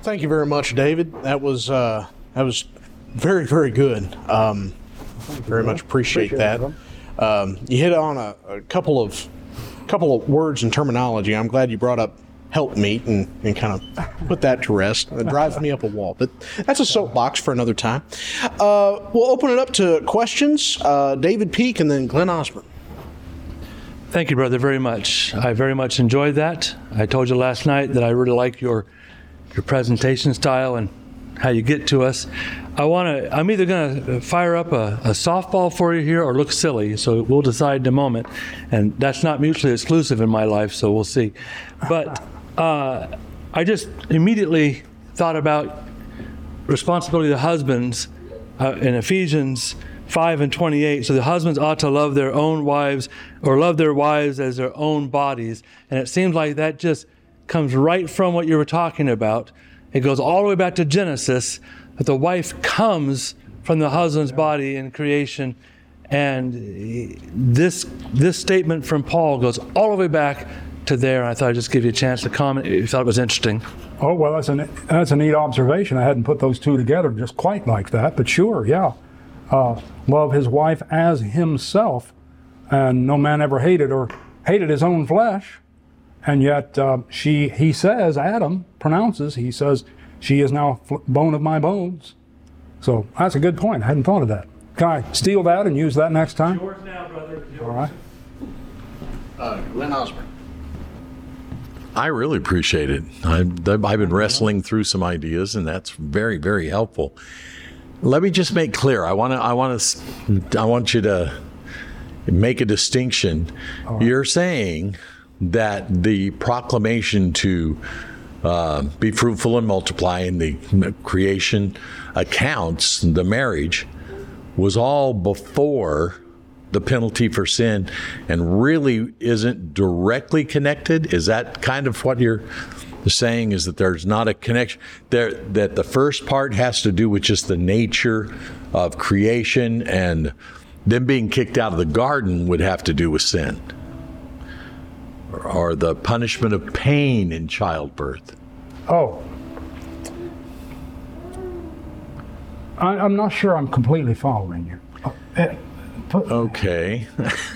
Thank you very much, David. That was very, very good. Very much appreciate that. You hit on a couple of words and terminology. I'm glad you brought up help meet and kind of put that to rest. It drives me up a wall, but that's a soapbox for another time. We'll open it up to questions. David Peak and then Glenn Osborne. Thank you, brother, very much. I very much enjoyed that. I told you last night that I really like your presentation style and how you get to us. I'm either going to fire up a softball for you here or look silly, so we'll decide in a moment. And that's not mutually exclusive in my life, so we'll see. But I just immediately thought about responsibility of the husbands in Ephesians 5:28. So the husbands ought to love their own wives or love their wives as their own bodies. And it seems like that just comes right from what you were talking about. It goes all the way back to Genesis, that the wife comes from the husband's body in creation. And this statement from Paul goes all the way back to there. I thought I'd just give you a chance to comment if you thought it was interesting. Oh, well, that's a neat observation. I hadn't put those two together just quite like that, but sure, yeah. Love his wife as himself, and no man ever hated his own flesh. And yet he says, Adam pronounces, he says, she is now bone of my bones. So that's a good point. I hadn't thought of that. Can I steal that and use that next time? Yours now, brother. Yours. All right. Glenn Osborne. I really appreciate it. I've been wrestling through some ideas, and that's very, very helpful. Let me just make clear. I want you to make a distinction. Right. You're saying that the proclamation to be fruitful and multiply in the creation accounts, the marriage, was all before the penalty for sin and really isn't directly connected? Is that kind of what you're saying, is that there's not a connection there, that the first part has to do with just the nature of creation, and them being kicked out of the garden would have to do with sin, or the punishment of pain in childbirth? Oh. I'm not sure I'm completely following you. Okay.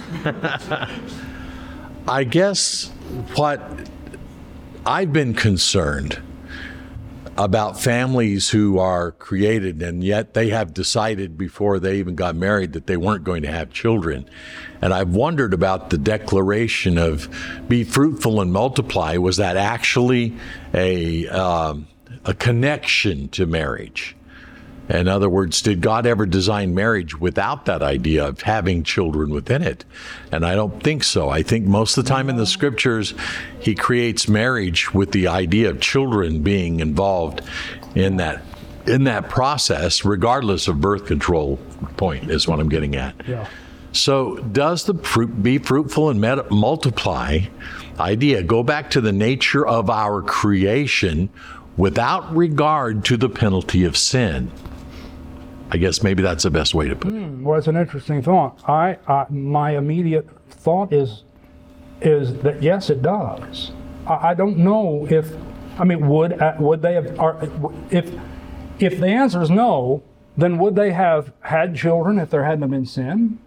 I guess what I've been concerned about families who are created and yet they have decided before they even got married that they weren't going to have children. And I've wondered about the declaration of be fruitful and multiply. Was that actually a connection to marriage? In other words, did God ever design marriage without that idea of having children within it? And I don't think so. I think most of the time in the scriptures, he creates marriage with the idea of children being involved in that process, regardless of birth control point, is what I'm getting at. Yeah. So does the be fruitful and multiply idea go back to the nature of our creation without regard to the penalty of sin? I guess maybe that's the best way to put it. Well, it's an interesting thought. My immediate thought is that yes, it does. I don't know if, would they have, if the answer is no, then would they have had children if there hadn't been sin?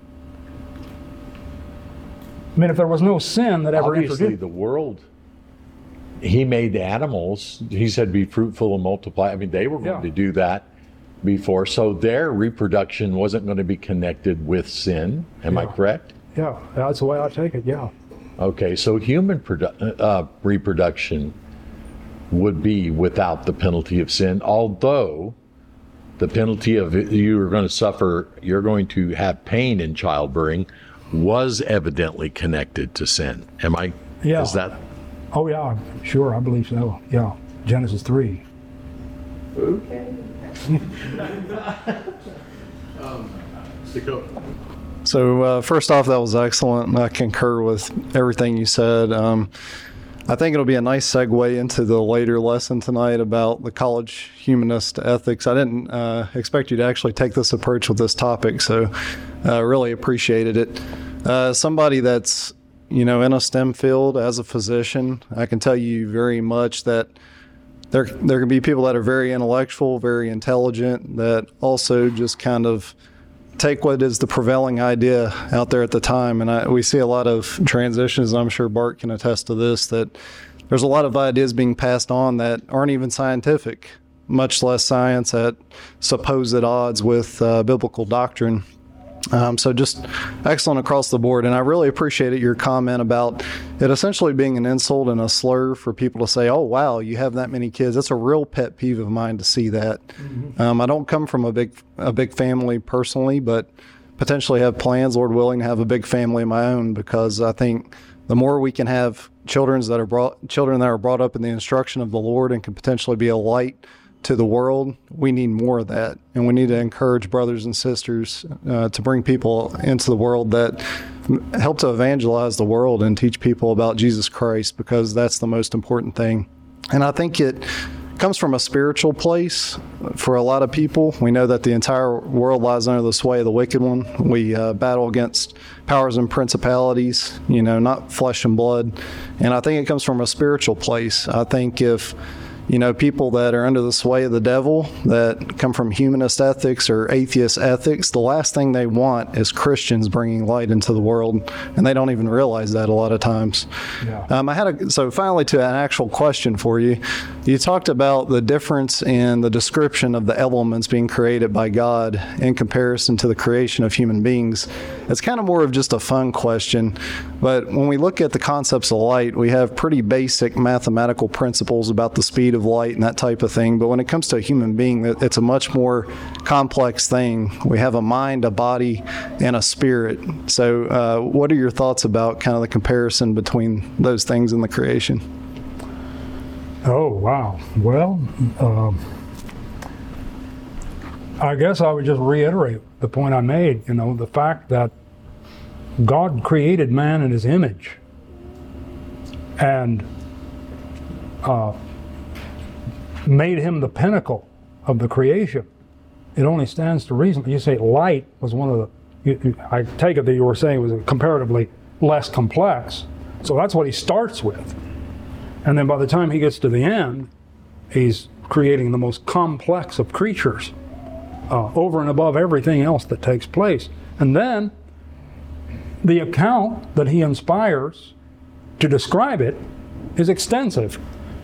If there was no sin that ever Obviously, entered the world, he made the animals. He said, be fruitful and multiply. They were going to do that before. So their reproduction wasn't going to be connected with sin. Am I correct? Yeah, that's the way I take it, yeah. Okay, so human reproduction would be without the penalty of sin, although the penalty of you're going to have pain in childbearing was evidently connected to sin. Am I? Yeah. Is that? Oh, yeah, sure, I believe so. Yeah, Genesis 3. Okay. So first off, that was excellent, and I concur with everything you said. I think it'll be a nice segue into the later lesson tonight about the college humanist ethics. I didn't expect you to actually take this approach with this topic, so I really appreciated it. Somebody that's in a STEM field as a physician, I can tell you very much that there can be people that are very intellectual, very intelligent, that also just kind of take what is the prevailing idea out there at the time. And we see a lot of transitions, and I'm sure Bart can attest to this, that there's a lot of ideas being passed on that aren't even scientific, much less science, at supposed odds with biblical doctrine. So just excellent across the board. And I really appreciated your comment about it essentially being an insult and a slur for people to say, oh, wow, you have that many kids. That's a real pet peeve of mine to see that. Mm-hmm. I don't come from a big family personally, but potentially have plans, Lord willing, to have a big family of my own, because I think the more we can have children that are brought up in the instruction of the Lord and can potentially be a light to the world, we need more of that. And we need to encourage brothers and sisters to bring people into the world that help to evangelize the world and teach people about Jesus Christ, because that's the most important thing. And I think it comes from a spiritual place for a lot of people. We know that the entire world lies under the sway of the wicked one. We battle against powers and principalities, not flesh and blood. And I think it comes from a spiritual place. I think if people that are under the sway of the devil, that come from humanist ethics or atheist ethics, the last thing they want is Christians bringing light into the world, and they don't even realize that a lot of times. Yeah. So finally, to an actual question for you, you talked about the difference in the description of the elements being created by God in comparison to the creation of human beings. It's kind of more of just a fun question, but when we look at the concepts of light, we have pretty basic mathematical principles about the speed of light and that type of thing. But when it comes to a human being, it's a much more complex thing. We have a mind, a body, and a spirit. So what are your thoughts about kind of the comparison between those things in the creation? Oh, wow. Well, I guess I would just reiterate the point I made, the fact that God created man in his image, and made him the pinnacle of the creation. It only stands to reason. You say light was one of the, I take it that you were saying it was comparatively less complex. So that's what he starts with. And then by the time he gets to the end, he's creating the most complex of creatures over and above everything else that takes place. And then the account that he inspires to describe it is extensive.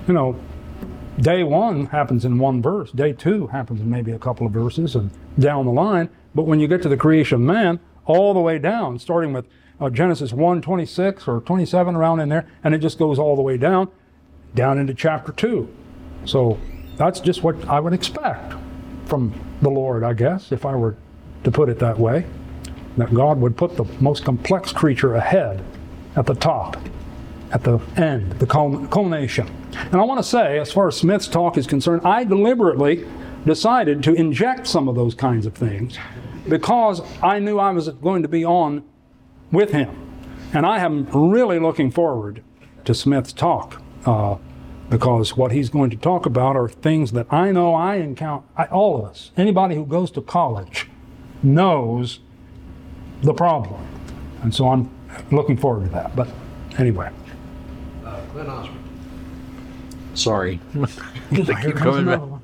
Day one happens in one verse. Day two happens in maybe a couple of verses and down the line. But when you get to the creation of man, all the way down, starting with Genesis 1:26 or 27 around in there, and it just goes all the way down into chapter 2. So that's just what I would expect from the Lord, I guess, if I were to put it that way, that God would put the most complex creature ahead, at the top, at the end, the culmination. And I want to say, as far as Smith's talk is concerned, I deliberately decided to inject some of those kinds of things because I knew I was going to be on with him. And I am really looking forward to Smith's talk because what he's going to talk about are things that I know I encounter, all of us, anybody who goes to college knows the problem. And so I'm looking forward to that. But anyway. Glenn Osmond. Sorry. They keep coming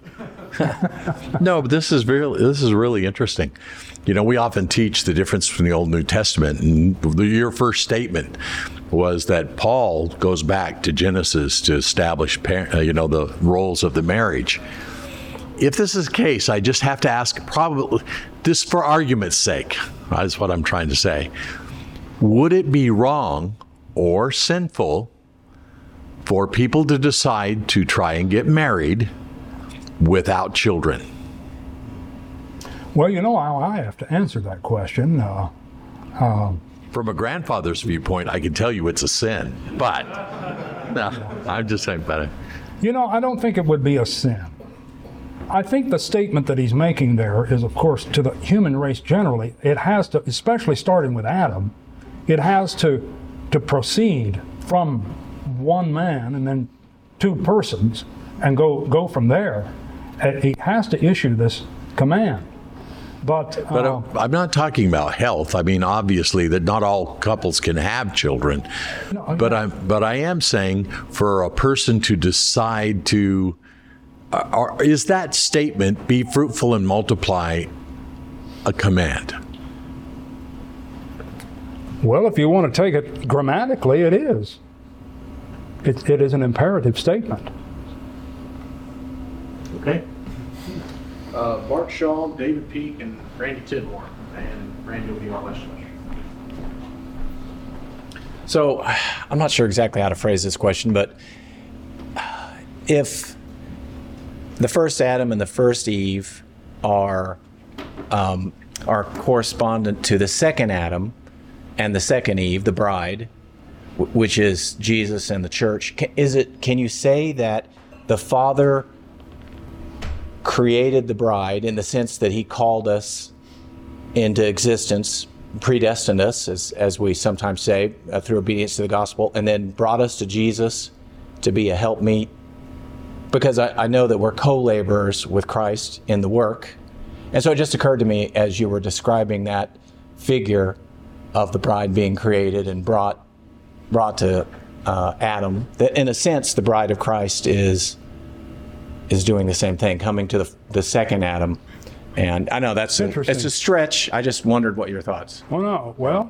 back. No, but this is really interesting. We often teach the difference between the Old and New Testament, and your first statement was that Paul goes back to Genesis to establish, the roles of the marriage. If this is the case, I just have to ask, probably this for argument's sake, that's what I'm trying to say. Would it be wrong or sinful for people to decide to try and get married without children? Well, I have to answer that question. From a grandfather's viewpoint, I can tell you it's a sin, but no, I'm just saying about it. I don't think it would be a sin. I think the statement that he's making there is, of course, to the human race generally, it has to, especially starting with Adam, it has to proceed from one man and then two persons and go from there. He has to issue this command. But I'm not talking about health. I mean, obviously, that not all couples can have children. But I am saying for a person to decide to is that statement, be fruitful and multiply, a command? Well, if you want to take it grammatically, it is. It is an imperative statement. Okay. Bart Shaw, David Peak, and Randy Tidmore. And Randy will be our last question. So, I'm not sure exactly how to phrase this question, but if the first Adam and the first Eve are correspondent to the second Adam and the second Eve, the bride, which is Jesus and the church, can you say that the Father created the bride in the sense that he called us into existence, predestined us, as we sometimes say, through obedience to the gospel, and then brought us to Jesus to be a helpmeet? Because I know that we're co-laborers with Christ in the work. And so it just occurred to me as you were describing that figure of the bride being created and brought to Adam, that in a sense the bride of Christ is doing the same thing, coming to the second Adam. And I know it's a stretch. I just wondered what your thoughts. Oh, no. Well,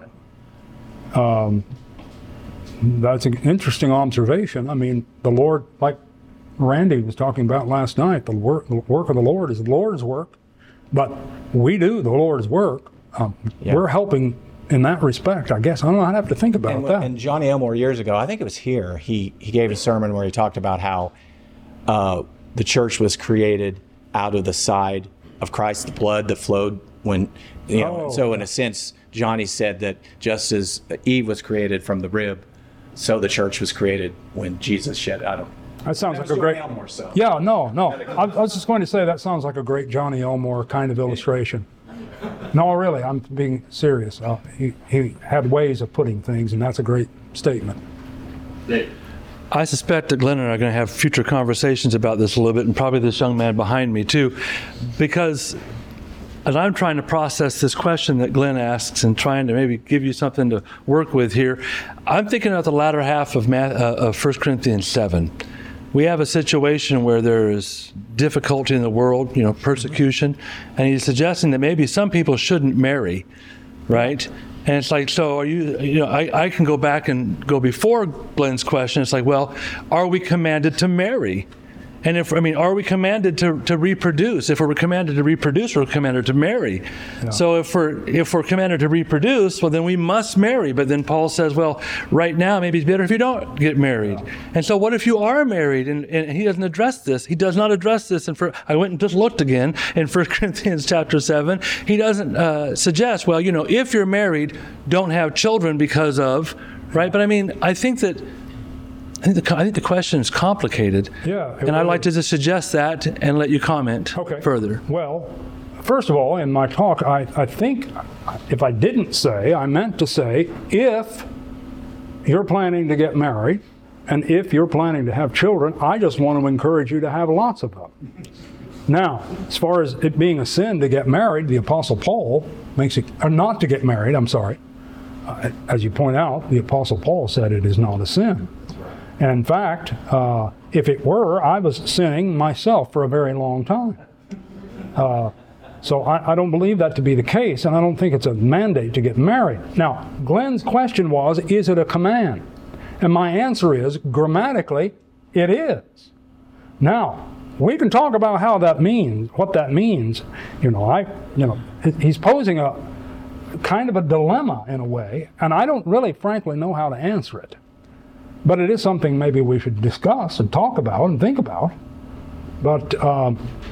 that's an interesting observation. I mean, the Lord, like Randy was talking about last night, the work of the Lord is the Lord's work, but we do the Lord's work. We're helping in that respect, I guess. I don't know. I'd have to think about that. And Johnny Elmore, years ago, I think it was here, he gave a sermon where he talked about how the church was created out of the side of Christ, the blood that flowed when, so in a sense, Johnny said that just as Eve was created from the rib, so the church was created when Jesus shed Adam. That sounds like a great... Elmore, so. Yeah, no. I was just going to say that sounds like a great Johnny Elmore kind of illustration. No, really, I'm being serious. He had ways of putting things, and that's a great statement. Dave. I suspect that Glenn and I are going to have future conversations about this a little bit, and probably this young man behind me too, because as I'm trying to process this question that Glenn asks and trying to maybe give you something to work with here, I'm thinking about the latter half of 1 Corinthians 7. We have a situation where there is difficulty in the world, persecution, and he's suggesting that maybe some people shouldn't marry, right? And it's like, so are you, I can go back and go before Glenn's question. It's like, well, are we commanded to marry? And are we commanded to reproduce? If we're commanded to reproduce, we're commanded to marry. Yeah. So if we're commanded to reproduce, well, then we must marry. But then Paul says, well, right now, maybe it's better if you don't get married. Yeah. And so what if you are married? And he doesn't address this. He does not address this. And I went and just looked again in 1 Corinthians chapter 7. He doesn't suggest, well, if you're married, don't have children because of, right? But I think the question is complicated. Yeah. And I'd like to just suggest that and let you comment further. Well, first of all, in my talk, I think if I didn't say, I meant to say, if you're planning to get married and if you're planning to have children, I just want to encourage you to have lots of them. Now, as far as it being a sin to get married, the Apostle Paul makes it, or not to get married, I'm sorry. As you point out, the Apostle Paul said it is not a sin. And in fact, if it were, I was sinning myself for a very long time. So I don't believe that to be the case, and I don't think it's a mandate to get married. Now, Glenn's question was, is it a command? And my answer is, grammatically, it is. Now, we can talk about how that means, what that means. He's posing a kind of a dilemma in a way, and I don't really, frankly, know how to answer it. But it is something maybe we should discuss and talk about and think about. But I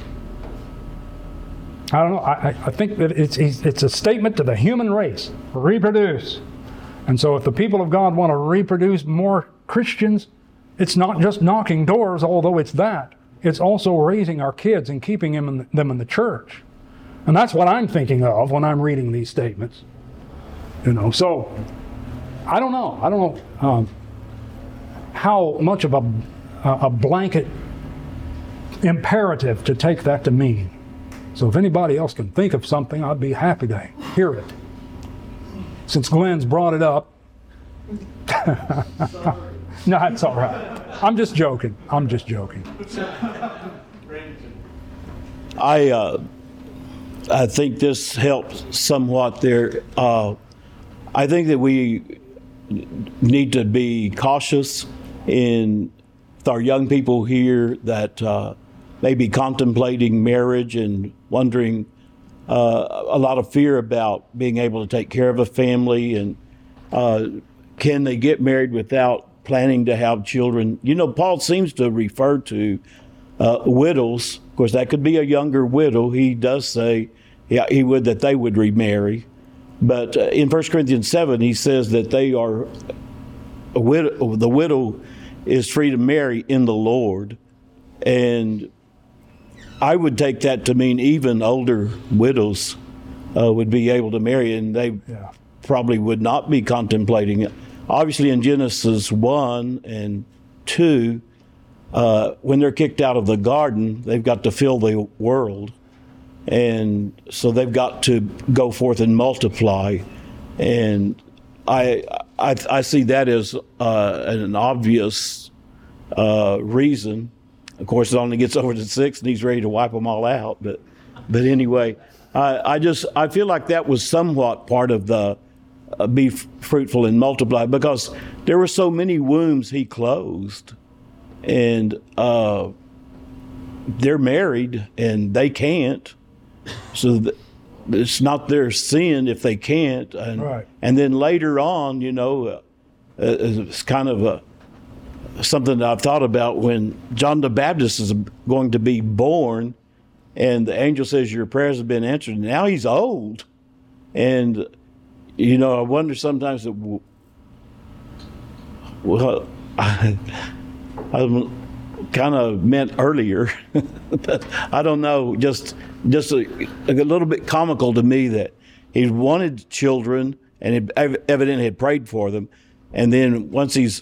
don't know. I think that it's a statement to the human race. Reproduce. And so if the people of God want to reproduce more Christians, it's not just knocking doors, although it's that. It's also raising our kids and keeping them in the church. And that's what I'm thinking of when I'm reading these statements. So I don't know. How much of a blanket imperative to take that to mean. So if anybody else can think of something, I'd be happy to hear it. Since Glenn's brought it up. No, it's all right. I'm just joking. I think this helps somewhat there. I think that we need to be cautious with our young people here that may be contemplating marriage and wondering a lot of fear about being able to take care of a family, and can they get married without planning to have children? You know, Paul seems to refer to widows. Of course, that could be a younger widow. He does say he would that they would remarry. But in 1 Corinthians 7, he says that they are a widow. The widow is free to marry in the Lord. And I would take that to mean even older widows would be able to marry, and they probably would not be contemplating it. Obviously, in Genesis 1 and 2, when they're kicked out of the garden, they've got to fill the world. And so they've got to go forth and multiply. And I see that as an obvious reason. Of course, it only gets over to 6 and he's ready to wipe them all out. But anyway, I feel like that was somewhat part of the be fruitful and multiply, because there were so many wombs he closed. And they're married and they can't. So it's not their sin if they can't. And then later on, you know, it's kind of something that I've thought about when John the Baptist is going to be born, and the angel says, your prayers have been answered. Now he's old. And, you know, I wonder sometimes that, well, I kind of meant earlier, but I don't know, just a little bit comical to me that he wanted children and evidently had prayed for them, and then once he's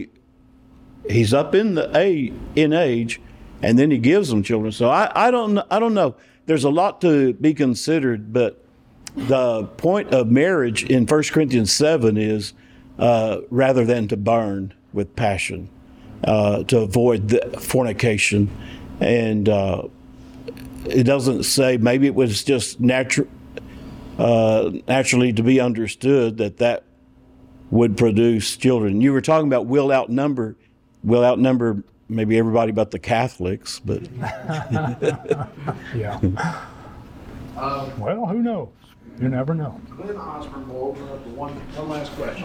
up in age, and then he gives them children. So I don't know. There's a lot to be considered, but the point of marriage in 1 Corinthians 7 is rather than to burn with passion, to avoid the fornication. And it doesn't say, maybe it was just naturally to be understood that would produce children. You were talking about will outnumber maybe everybody but the Catholics, but Yeah. Well, who knows? You never know. Glenn Osborne will open up to one last question.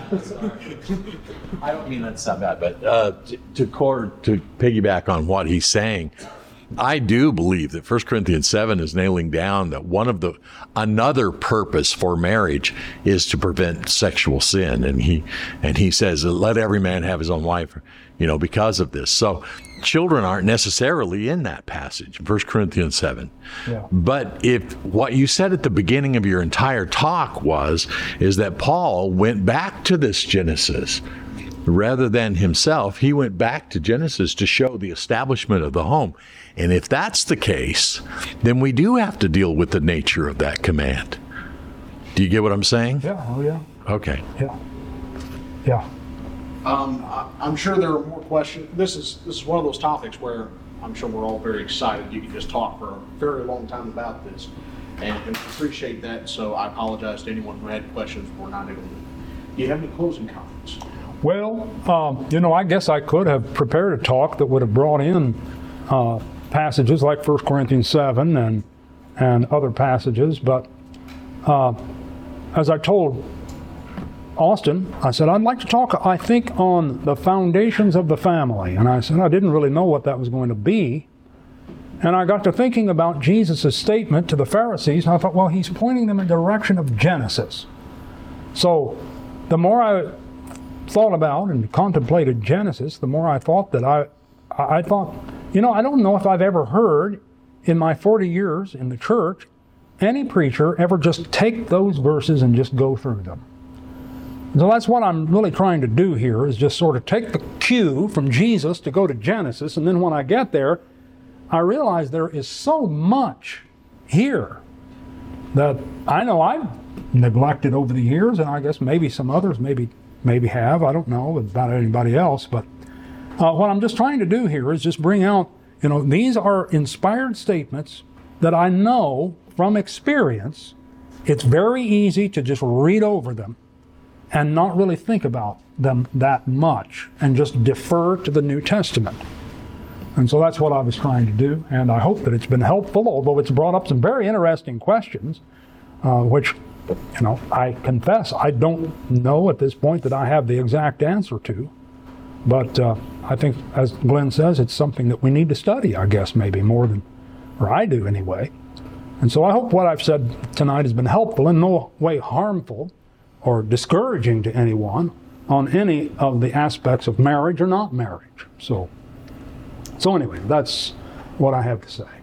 I don't mean that's not bad, but to piggyback on what he's saying, I do believe that 1 Corinthians 7 is nailing down that another purpose for marriage is to prevent sexual sin, and he says, let every man have his own wife, you know, because of this. So children aren't necessarily in that passage, 1 Corinthians 7. Yeah. But if what you said at the beginning of your entire talk is that Paul went back to this Genesis rather than himself, he went back to Genesis to show the establishment of the home. And if that's the case, then we do have to deal with the nature of that command. Do you get what I'm saying? Yeah. Oh, yeah. Okay. Yeah. Yeah. I'm sure there are more questions. This is one of those topics where I'm sure we're all very excited. You can just talk for a very long time about this, and appreciate that. So I apologize to anyone who had questions we're not able to. Do you have any closing comments? Well, you know, I guess I could have prepared a talk that would have brought in passages like 1 Corinthians 7 and other passages, but as I told Austin, I said, I'd like to talk, I think, on the foundations of the family. And I said, I didn't really know what that was going to be. And I got to thinking about Jesus' statement to the Pharisees, and I thought, well, he's pointing them in the direction of Genesis. So the more I thought about and contemplated Genesis, the more I thought that I thought, you know, I don't know if I've ever heard in my 40 years in the church any preacher ever just take those verses and just go through them. So that's what I'm really trying to do here, is just sort of take the cue from Jesus to go to Genesis, and then when I get there, I realize there is so much here that I know I've neglected over the years, and I guess maybe some others maybe have. I don't know about anybody else, but what I'm just trying to do here is just bring out, You know, these are inspired statements that I know from experience. It's very easy to just read over them and not really think about them that much and just defer to the New Testament. And so that's what I was trying to do, and I hope that it's been helpful, although it's brought up some very interesting questions, which, you know, I confess I don't know at this point that I have the exact answer to. But I think, as Glenn says, it's something that we need to study, I guess, maybe more than, or I do anyway. And so I hope what I've said tonight has been helpful, in no way harmful or discouraging to anyone on any of the aspects of marriage or not marriage. So anyway, that's what I have to say.